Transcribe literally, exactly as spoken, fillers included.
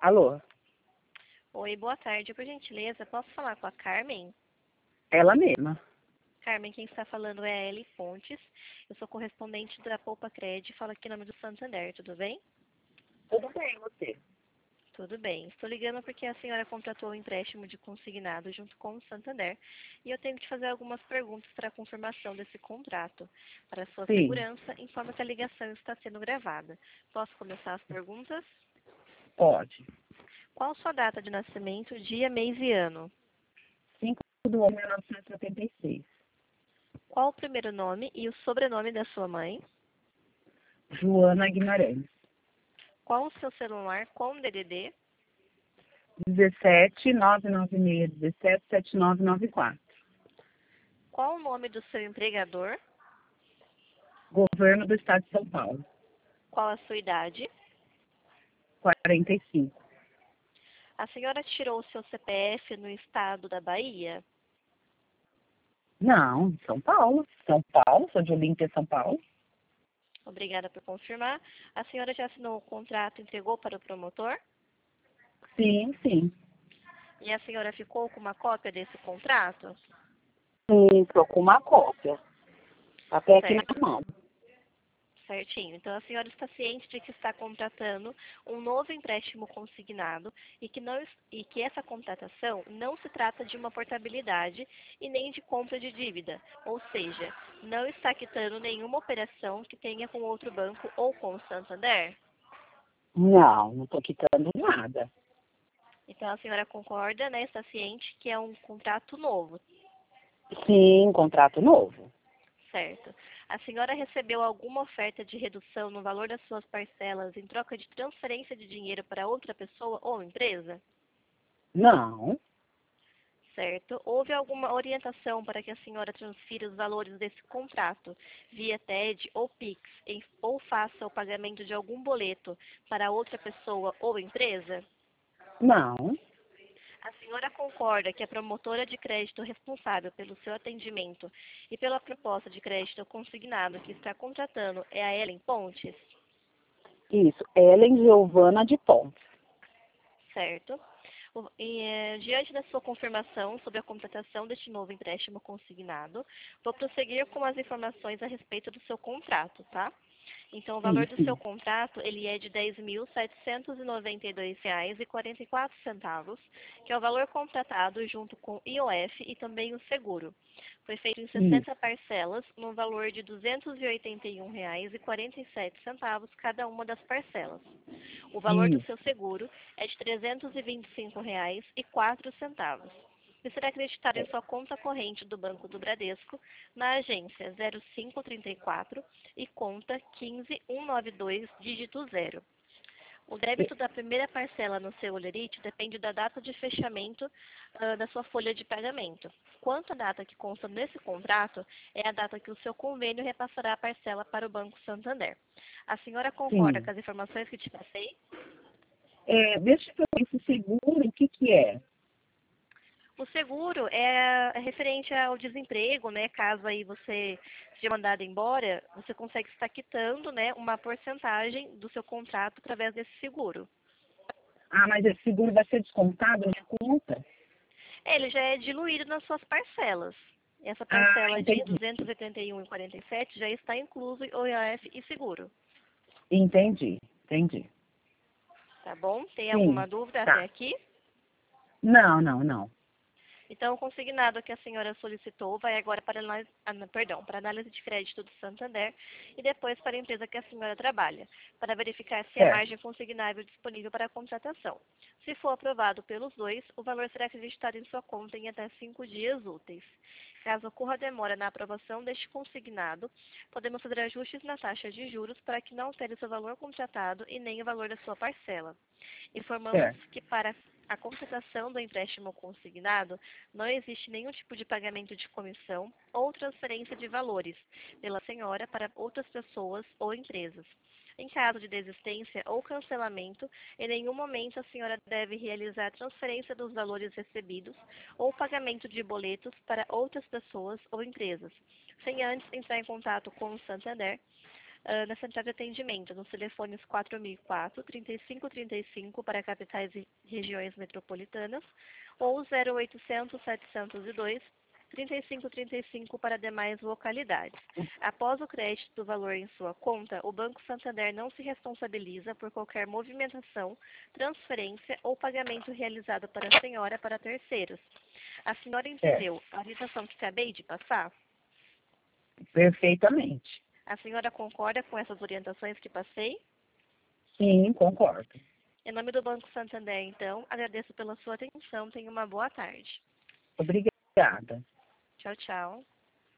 Alô? Oi, boa tarde. Por gentileza, posso falar com a Carmen? Ela mesma. Carmen, quem está falando é a Eli Pontes. Eu sou correspondente da Poupa Cred e falo aqui em nome do Santander, tudo bem? Tudo bem, você? Tudo bem. Estou ligando porque a senhora contratou o empréstimo de consignado junto com o Santander e eu tenho que te fazer algumas perguntas para a confirmação desse contrato. Para sua Sim, segurança, informa que a ligação está sendo gravada. Posso começar as perguntas? pode. Qual sua data de nascimento, dia, mês e ano? cinco de mil novecentos e setenta e seis. Qual o primeiro nome e o sobrenome da sua mãe? Joana Guimarães. Qual o seu celular com D D D? dezessete, nove nove seis, dezessete, sete nove nove quatro. Qual o nome do seu empregador? Governo do Estado de São Paulo. Qual a sua idade? quarenta e cinco. A senhora tirou o seu C P F no estado da Bahia? Não, São Paulo. São Paulo, sou de Olímpia, São Paulo. Obrigada por confirmar. A senhora já assinou o contrato e entregou para o promotor? Sim, sim. E a senhora ficou com uma cópia desse contrato? Sim, tô com uma cópia. Até aqui na Certo. mão. Certinho. Então, a senhora está ciente de que está contratando um novo empréstimo consignado e que, não, e que essa contratação não se trata de uma portabilidade e nem de compra de dívida, ou seja, não está quitando nenhuma operação que tenha com outro banco ou com o Santander? Não, não tô quitando nada. Então, a senhora concorda, né? Está ciente que é um contrato novo, Sim, contrato novo. certo? A senhora recebeu alguma oferta de redução no valor das suas parcelas em troca de transferência de dinheiro para outra pessoa ou empresa? Não, Certo? Houve alguma orientação para que a senhora transfira os valores desse contrato via T E D ou Pix, em- ou faça o pagamento de algum boleto para outra pessoa ou empresa? não. A senhora concorda que a promotora de crédito responsável pelo seu atendimento e pela proposta de crédito consignado que está contratando é a Ellen Pontes? Isso, Ellen Giovana de Pontes. Certo? O- e, eh, diante da sua confirmação sobre a contratação deste novo empréstimo consignado, vou prosseguir com as informações a respeito do seu contrato, tá? Então, o valor Sim, do seu sim. contrato, ele é de dez mil setecentos e noventa e dois reais e quarenta e quatro centavos, que é o valor contratado junto com I O F e também o seguro. Foi feito em Isso, sessenta parcelas, no valor de duzentos e oitenta e um reais e quarenta e sete centavos cada uma das parcelas. O valor do seu isso. seguro é de trezentos e vinte e cinco reais e quatro centavos. E será acreditado em sua conta corrente do Banco do Bradesco, na agência zero cinco três quatro e conta um cinco um nove dois, dígito zero. O débito da primeira parcela no seu holerite depende da data de fechamento ah, da sua folha de pagamento. Quanto à data que consta nesse contrato, é a data que o seu convênio repassará a parcela para o Banco Santander. A senhora concorda Sim. com as informações que te passei? É, deixa eu ver esse seguro, o que que é? O seguro é é referente ao desemprego, né? Caso aí você seja mandado embora, você consegue estar quitando, né, uma porcentagem do seu contrato através desse seguro. Ah, mas esse seguro vai ser descontado na conta? Ele já é diluído nas suas parcelas. Essa Ah, parcela de entendi. duzentos e oitenta e um reais e quarenta e sete já está incluso o I O F e seguro. Entendi, entendi. Tá bom? Tem alguma Sim, dúvida até tá. aqui? Não, não, não. Então, o consignado que a senhora solicitou vai agora para análise, ah, não, perdão, para análise de crédito do Santander e depois para a empresa que a senhora trabalha, para verificar se há Certo, margem consignável disponível para a contratação. Se for aprovado pelos dois, o valor será acreditado em sua conta em até cinco dias úteis. Caso ocorra demora na aprovação deste consignado, podemos fazer ajustes na taxa de juros para que não altere o seu valor contratado e nem o valor da sua parcela. Informamos certo. que para a contratação do empréstimo consignado, não existe nenhum tipo de pagamento de comissão ou transferência de valores pela senhora para outras pessoas ou empresas. Em caso de desistência ou cancelamento, em nenhum momento a senhora deve realizar a transferência dos valores recebidos ou pagamento de boletos para outras pessoas ou empresas, sem antes entrar em contato com o Santander uh, na central de atendimento, nos telefones quatro mil e quatro, trinta e cinco trinta e cinco para capitais e regiões metropolitanas, ou zero oitocentos, setecentos e dois, trinta e cinco trinta e cinco para demais localidades. Após o crédito do valor em sua conta, o Banco Santander não se responsabiliza por qualquer movimentação, transferência ou pagamento realizado para a senhora para terceiros. A senhora entendeu a orientação que acabei de passar? Perfeitamente. A senhora concorda com essas orientações que passei? Sim, concordo. Em nome do Banco Santander, então, agradeço pela sua atenção. Tenha uma boa tarde. Obrigada. Tchau, tchau.